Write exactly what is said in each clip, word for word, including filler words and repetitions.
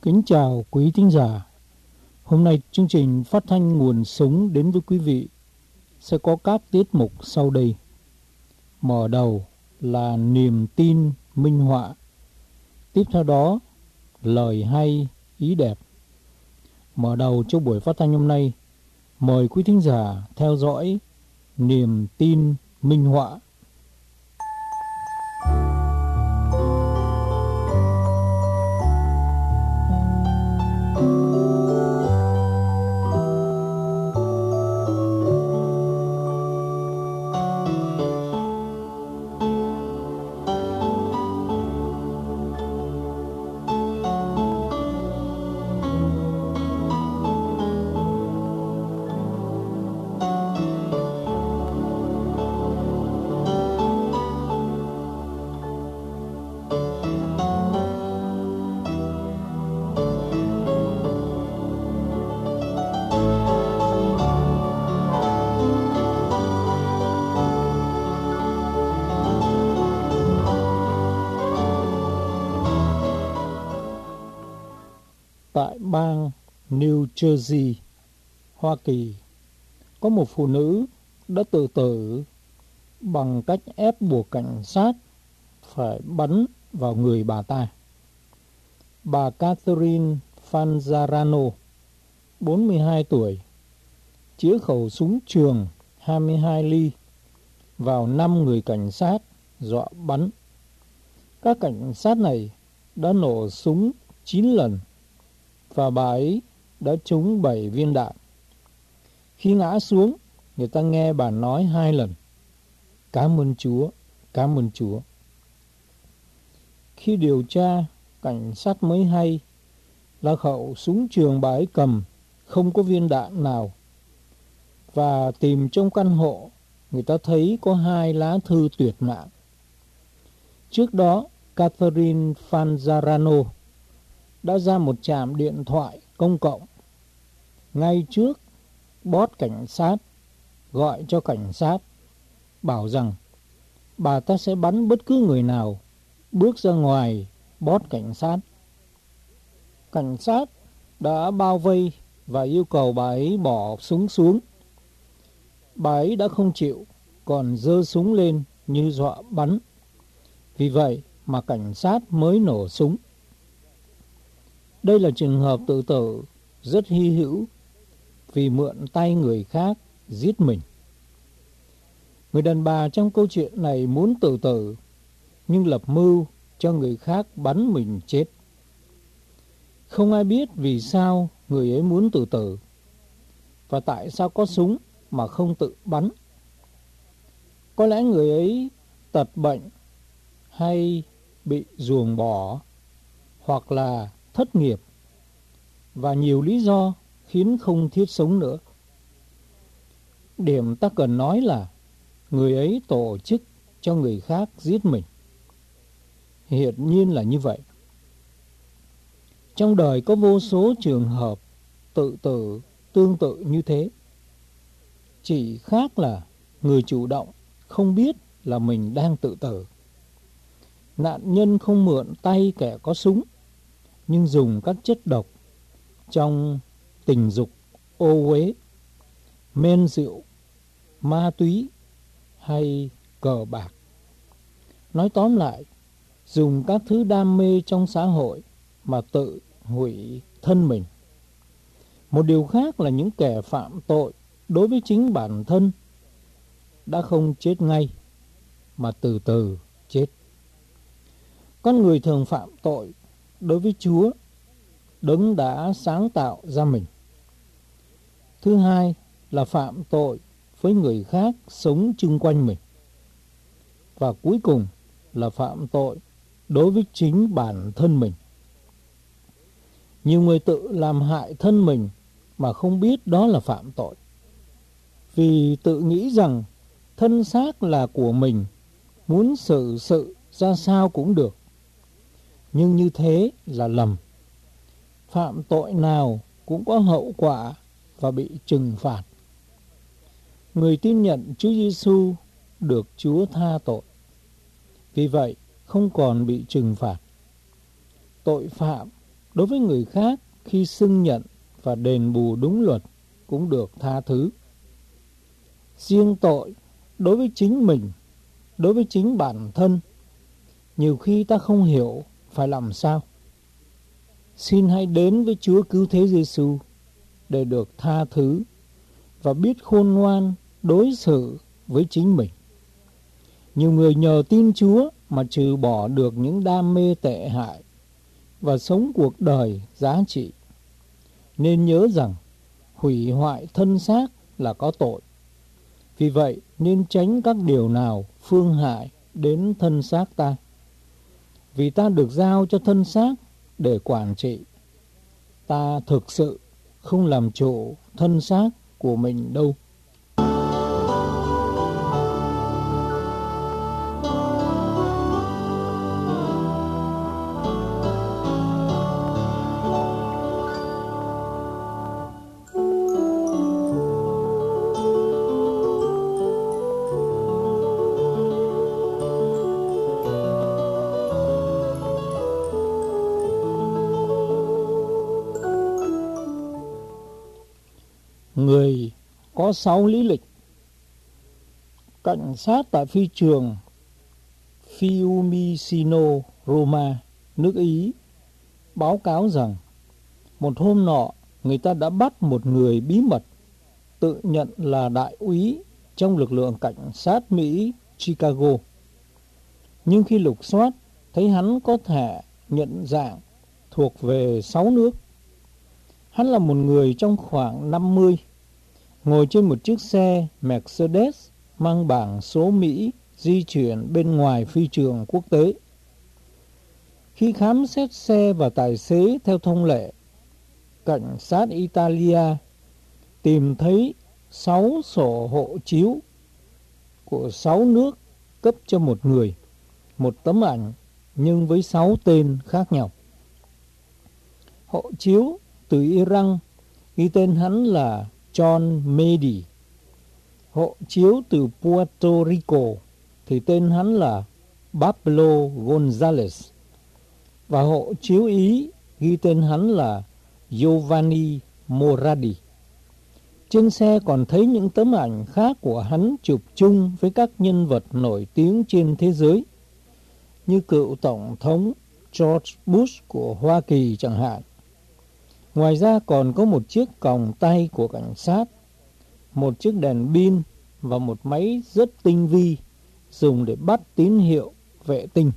Kính chào quý thính giả. Hôm nay chương trình phát thanh nguồn sống đến với quý vị sẽ có các tiết mục sau đây. Mở đầu là niềm tin minh họa. Tiếp theo đó lời hay ý đẹp. Mở đầu cho buổi phát thanh hôm nay, mời quý thính giả theo dõi niềm tin minh họa. Tại bang New Jersey, Hoa Kỳ, có một phụ nữ đã tự tử bằng cách ép buộc cảnh sát phải bắn vào người bà ta. Bà Catherine Fanzarano, bốn mươi hai tuổi, chĩa khẩu súng trường hai mươi hai ly vào năm người cảnh sát dọa bắn. Các cảnh sát này đã nổ súng chín lần và bà ấy đã trúng bảy viên đạn. Khi ngã xuống, người ta nghe bà nói hai lần: "Cảm ơn Chúa, cảm ơn Chúa." Khi điều tra, cảnh sát mới hay là khẩu súng trường bà ấy cầm không có viên đạn nào, và tìm trong căn hộ, người ta thấy có hai lá thư tuyệt mạng. Trước đó, Catherine Fanzarano đã ra một trạm điện thoại công cộng ngay trước boss cảnh sát, gọi cho cảnh sát, bảo rằng bà ta sẽ bắn bất cứ người nào bước ra ngoài boss cảnh sát. Cảnh sát đã bao vây và yêu cầu bà ấy bỏ súng xuống. Bà ấy đã không chịu, còn giơ súng lên như dọa bắn. Vì vậy mà cảnh sát mới nổ súng. Đây là trường hợp tự tử rất hy hữu vì mượn tay người khác giết mình. Người đàn bà trong câu chuyện này muốn tự tử nhưng lập mưu cho người khác bắn mình chết. Không ai biết vì sao người ấy muốn tự tử và tại sao có súng mà không tự bắn. Có lẽ người ấy tật bệnh hay bị ruồng bỏ, hoặc là thất nghiệp, và nhiều lý do khiến không thiết sống nữa. Điểm ta cần nói là người ấy tổ chức cho người khác giết mình. Hiển nhiên là như vậy. Trong đời có vô số trường hợp tự tử tương tự như thế. Chỉ khác là người chủ động không biết là mình đang tự tử. Nạn nhân không mượn tay kẻ có súng, nhưng dùng các chất độc trong tình dục, ô uế, men rượu, ma túy hay cờ bạc. Nói tóm lại, dùng các thứ đam mê trong xã hội mà tự hủy thân mình. Một điều khác là những kẻ phạm tội đối với chính bản thân đã không chết ngay, mà từ từ chết. Con người thường phạm tội đối với Chúa, Đấng đã sáng tạo ra mình. Thứ hai là phạm tội với người khác sống chung quanh mình. Và cuối cùng là phạm tội đối với chính bản thân mình. Nhiều người tự làm hại thân mình mà không biết đó là phạm tội, vì tự nghĩ rằng thân xác là của mình, muốn xử sự ra sao cũng được. Nhưng như thế là lầm. Phạm tội nào cũng có hậu quả và bị trừng phạt. Người tin nhận Chúa Giêsu được Chúa tha tội, vì vậy không còn bị trừng phạt. Tội phạm đối với người khác khi xưng nhận và đền bù đúng luật cũng được tha thứ. Riêng tội đối với chính mình, đối với chính bản thân, nhiều khi ta không hiểu phải làm sao. Xin hãy đến với Chúa Cứu Thế Giêsu để được tha thứ và biết khôn ngoan đối xử với chính mình. Nhiều người nhờ tin Chúa mà trừ bỏ được những đam mê tệ hại và sống cuộc đời giá trị. Nên nhớ rằng hủy hoại thân xác là có tội. Vì vậy nên tránh các điều nào phương hại đến thân xác ta. Vì ta được giao cho thân xác để quản trị. Ta thực sự không làm chủ thân xác của mình đâu. Người có sáu lý lịch. Cảnh sát tại phi trường Fiumicino, Roma, nước Ý, báo cáo rằng một hôm nọ người ta đã bắt một người bí mật tự nhận là đại úy trong lực lượng cảnh sát Mỹ Chicago. Nhưng khi lục soát, thấy hắn có thẻ nhận dạng thuộc về sáu nước. Hắn là một người trong khoảng năm mươi, ngồi trên một chiếc xe Mercedes mang bảng số Mỹ di chuyển bên ngoài phi trường quốc tế. Khi khám xét xe và tài xế theo thông lệ, cảnh sát Italia tìm thấy sáu sổ hộ chiếu của sáu nước cấp cho một người, một tấm ảnh nhưng với sáu tên khác nhau. Hộ chiếu từ Iran ghi tên hắn là John Medi. Hộ chiếu từ Puerto Rico thì tên hắn là Pablo González. Và hộ chiếu Ý ghi tên hắn là Giovanni Moradi. Trên xe còn thấy những tấm ảnh khác của hắn chụp chung với các nhân vật nổi tiếng trên thế giới, như cựu Tổng thống George Bush của Hoa Kỳ chẳng hạn. Ngoài ra còn có một chiếc còng tay của cảnh sát, một chiếc đèn pin và một máy rất tinh vi dùng để bắt tín hiệu vệ tinh.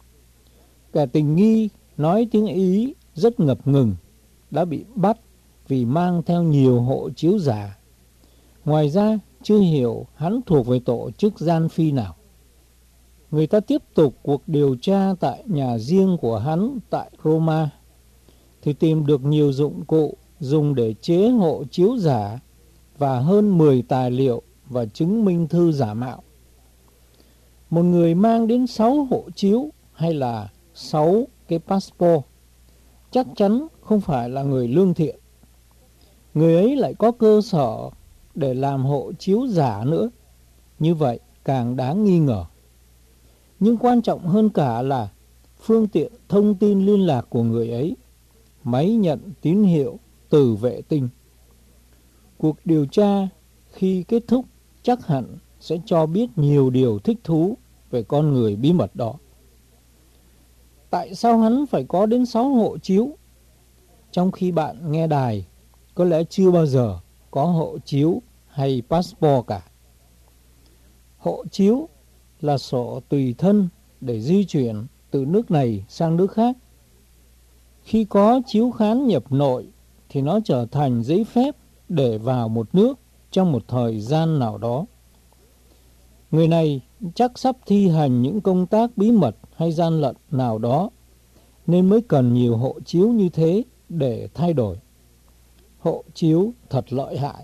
Kẻ tình nghi nói tiếng Ý rất ngập ngừng đã bị bắt vì mang theo nhiều hộ chiếu giả. Ngoài ra chưa hiểu hắn thuộc về tổ chức gian phi nào. Người ta tiếp tục cuộc điều tra tại nhà riêng của hắn tại Roma thì tìm được nhiều dụng cụ dùng để chế hộ chiếu giả và hơn mười tài liệu và chứng minh thư giả mạo. Một người mang đến sáu hộ chiếu hay là sáu cái passport chắc chắn không phải là người lương thiện. Người ấy lại có cơ sở để làm hộ chiếu giả nữa. Như vậy càng đáng nghi ngờ. Nhưng quan trọng hơn cả là phương tiện thông tin liên lạc của người ấy, máy nhận tín hiệu từ vệ tinh. Cuộc điều tra khi kết thúc chắc hẳn sẽ cho biết nhiều điều thích thú về con người bí mật đó. Tại sao hắn phải có đến sáu hộ chiếu? Trong khi bạn nghe đài, có lẽ chưa bao giờ có hộ chiếu hay passport cả. Hộ chiếu là sổ tùy thân để di chuyển từ nước này sang nước khác. Khi có chiếu khán nhập nội thì nó trở thành giấy phép để vào một nước trong một thời gian nào đó. Người này chắc sắp thi hành những công tác bí mật hay gian lận nào đó, nên mới cần nhiều hộ chiếu như thế để thay đổi. Hộ chiếu thật lợi hại.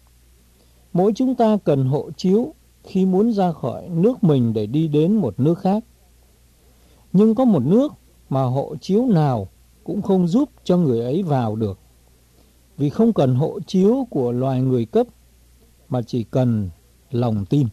Mỗi chúng ta cần hộ chiếu khi muốn ra khỏi nước mình để đi đến một nước khác. Nhưng có một nước mà hộ chiếu nào cũng không giúp cho người ấy vào được, vì không cần hộ chiếu của loài người cấp, mà chỉ cần lòng tin.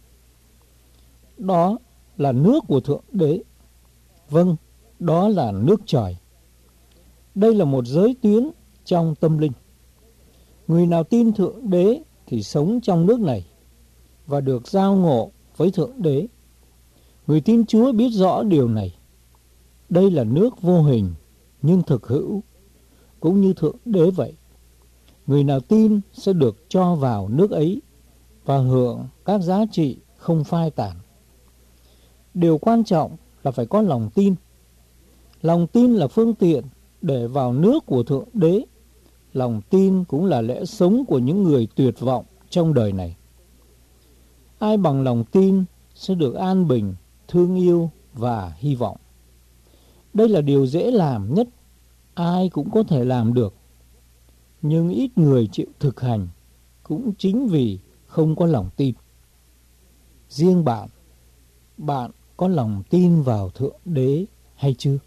Đó là nước của Thượng Đế. Vâng, đó là nước trời. Đây là một giới tuyến trong tâm linh. Người nào tin Thượng Đế thì sống trong nước này và được giao ngộ với Thượng Đế. Người tin Chúa biết rõ điều này. Đây là nước vô hình nhưng thực hữu, cũng như Thượng Đế vậy. Người nào tin sẽ được cho vào nước ấy và hưởng các giá trị không phai tàn. Điều quan trọng là phải có lòng tin. Lòng tin là phương tiện để vào nước của Thượng Đế. Lòng tin cũng là lẽ sống của những người tuyệt vọng trong đời này. Ai bằng lòng tin sẽ được an bình, thương yêu và hy vọng. Đây là điều dễ làm nhất, ai cũng có thể làm được. Nhưng ít người chịu thực hành, cũng chính vì không có lòng tin. Riêng bạn, bạn có lòng tin vào Thượng Đế hay chưa?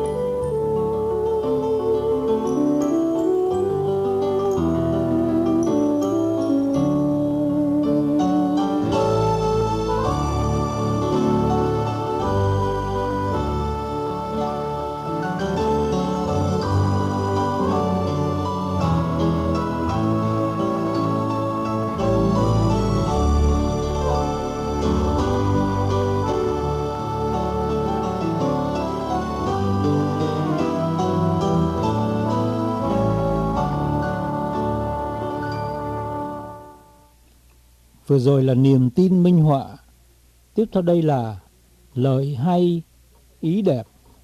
Vừa rồi là niềm tin minh họa. Tiếp theo đây là lời hay, ý đẹp.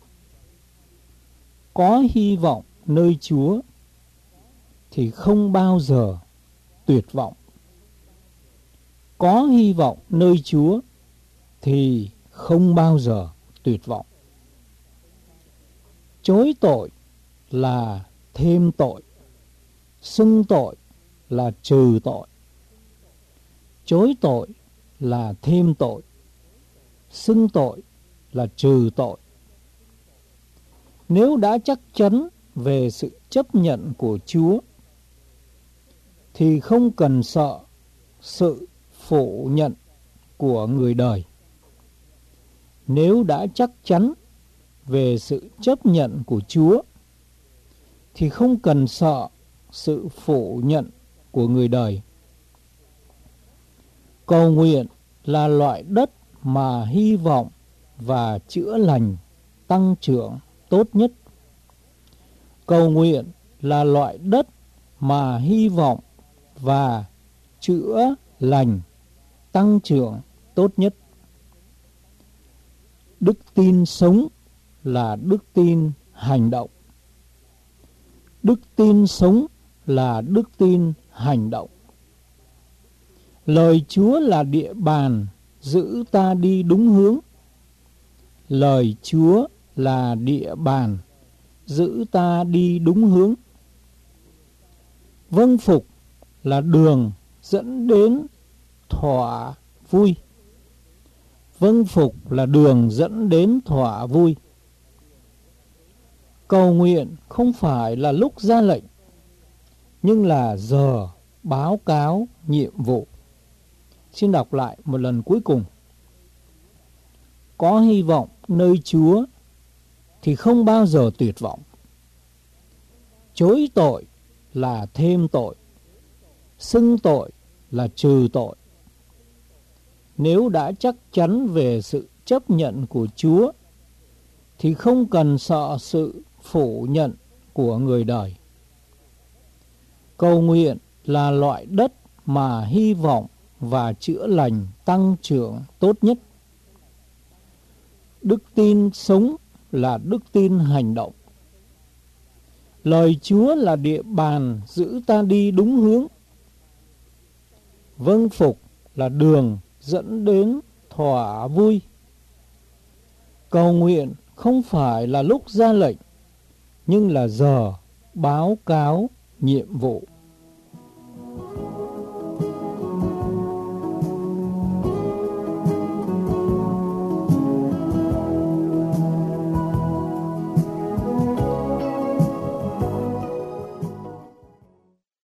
Có hy vọng nơi Chúa thì không bao giờ tuyệt vọng. Có hy vọng nơi Chúa thì không bao giờ tuyệt vọng. Chối tội là thêm tội, xưng tội là trừ tội. Chối tội là thêm tội, xưng tội là trừ tội. Nếu đã chắc chắn về sự chấp nhận của Chúa thì không cần sợ sự phủ nhận của người đời. Nếu đã chắc chắn về sự chấp nhận của Chúa thì không cần sợ sự phủ nhận của người đời. Cầu nguyện là loại đất mà hy vọng và chữa lành tăng trưởng tốt nhất. Cầu nguyện là loại đất mà hy vọng và chữa lành tăng trưởng tốt nhất. Đức tin sống là đức tin hành động. Đức tin sống là đức tin hành động. Lời Chúa là địa bàn giữ ta đi đúng hướng. Lời Chúa là địa bàn giữ ta đi đúng hướng. Vâng phục là đường dẫn đến thỏa vui. Vâng phục là đường dẫn đến thỏa vui. Cầu nguyện không phải là lúc ra lệnh, nhưng là giờ báo cáo nhiệm vụ. Xin đọc lại một lần cuối cùng. Có hy vọng nơi Chúa thì không bao giờ tuyệt vọng. Chối tội là thêm tội, xưng tội là trừ tội. Nếu đã chắc chắn về sự chấp nhận của Chúa thì không cần sợ sự phủ nhận của người đời. Cầu nguyện là loại đất mà hy vọng và chữa lành tăng trưởng tốt nhất. Đức tin sống là đức tin hành động. Lời Chúa là địa bàn giữ ta đi đúng hướng. Vâng phục là đường dẫn đến thỏa vui. Cầu nguyện không phải là lúc ra lệnh, nhưng là giờ báo cáo nhiệm vụ.